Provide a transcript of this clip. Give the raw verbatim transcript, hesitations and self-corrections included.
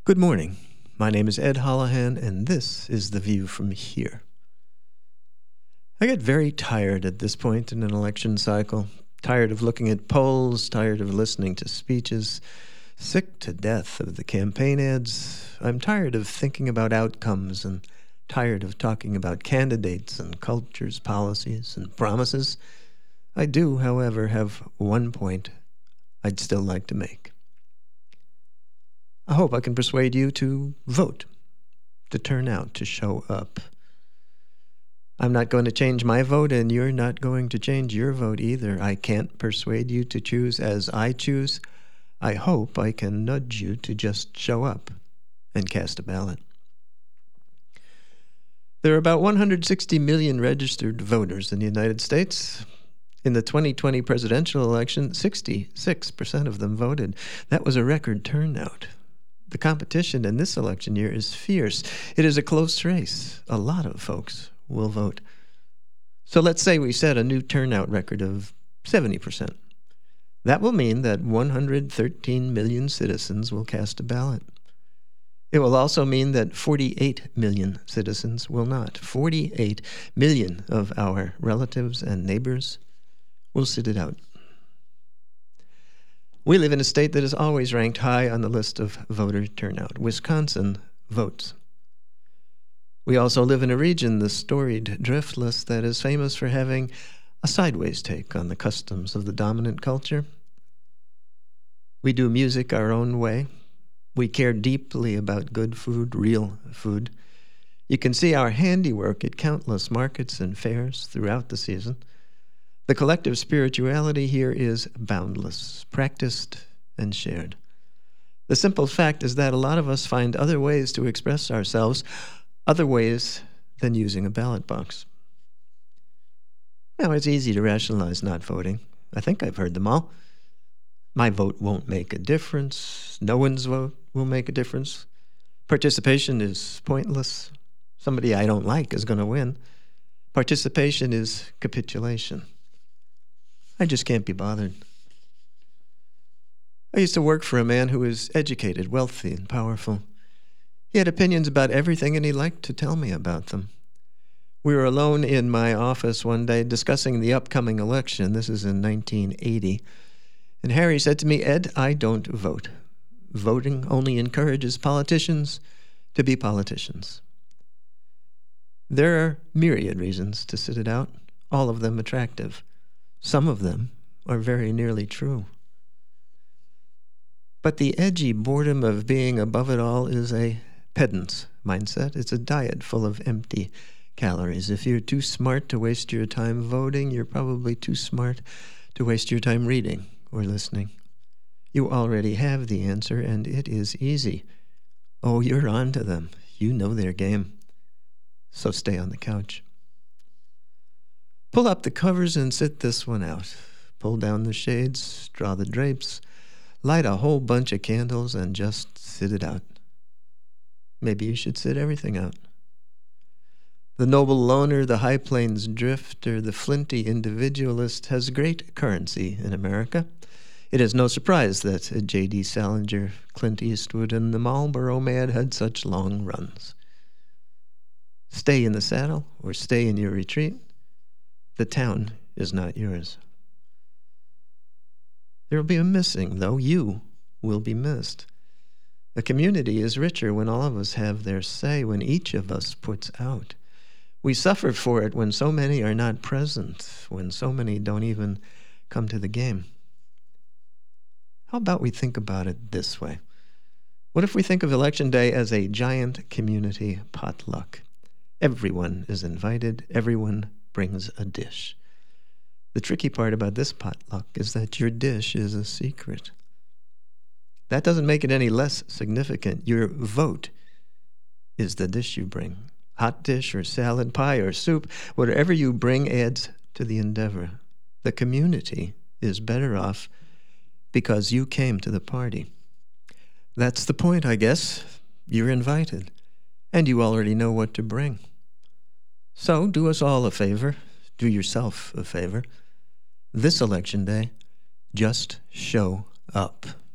Good morning. My name is Ed Holohan, and this is The View from Here. I get very tired at this point in an election cycle, tired of looking at polls, tired of listening to speeches, sick to death of the campaign ads. I'm tired of thinking about outcomes and tired of talking about candidates and cultures, policies, and promises. I do, however, have one point I'd still like to make. I hope I can persuade you to vote, to turn out, to show up. I'm not going to change my vote, and you're not going to change your vote either. I can't persuade you to choose as I choose. I hope I can nudge you to just show up and cast a ballot. There are about one hundred sixty million registered voters in the United States. In the twenty twenty presidential election, sixty-six percent of them voted. That was a record turnout. The competition in this election year is fierce. It is a close race. A lot of folks will vote. So let's say we set a new turnout record of seventy percent. That will mean that one hundred thirteen million citizens will cast a ballot. It will also mean that forty-eight million citizens will not. forty-eight million of our relatives and neighbors will sit it out. We live in a state that is always ranked high on the list of voter turnout. Wisconsin votes. We also live in a region, the storied Driftless, that is famous for having a sideways take on the customs of the dominant culture. We do music our own way. We care deeply about good food, real food. You can see our handiwork at countless markets and fairs throughout the season. The collective spirituality here is boundless, practiced and shared. The simple fact is that a lot of us find other ways to express ourselves, other ways than using a ballot box. Now, it's easy to rationalize not voting. I think I've heard them all. My vote won't make a difference. No one's vote will make a difference. Participation is pointless. Somebody I don't like is going to win. Participation is capitulation. I just can't be bothered. I used to work for a man who was educated, wealthy, and powerful. He had opinions about everything, and he liked to tell me about them. We were alone in my office one day discussing the upcoming election. This is in nineteen eighty. And Harry said to me, "Ed, I don't vote. Voting only encourages politicians to be politicians." There are myriad reasons to sit it out, all of them attractive. Some of them are very nearly true. But the edgy boredom of being above it all is a pedant's mindset. It's a diet full of empty calories. If you're too smart to waste your time voting, you're probably too smart to waste your time reading or listening. You already have the answer, and it is easy. Oh, you're on to them. You know their game. So stay on the couch. Pull up the covers and sit this one out. Pull down the shades, draw the drapes, light a whole bunch of candles, and just sit it out. Maybe you should sit everything out. The noble loner, the high plains drifter, the flinty individualist has great currency in America. It is no surprise that J D Salinger, Clint Eastwood, and the Marlboro Man had such long runs. Stay in the saddle or stay in your retreat. The town is not yours. There will be a missing, though. You will be missed. A community is richer when all of us have their say, when each of us puts out. We suffer for it when so many are not present, when so many don't even come to the game. How about we think about it this way? What if we think of Election Day as a giant community potluck? Everyone is invited. Everyone brings a dish. The tricky part about this potluck is that your dish is a secret. That doesn't make it any less significant. Your vote is the dish you bring. Hot dish or salad, pie or soup, whatever you bring adds to the endeavor. The community is better off because you came to the party. That's the point, I guess. You're invited, and you already know what to bring. So do us all a favor. Do yourself a favor. This election day, just show up.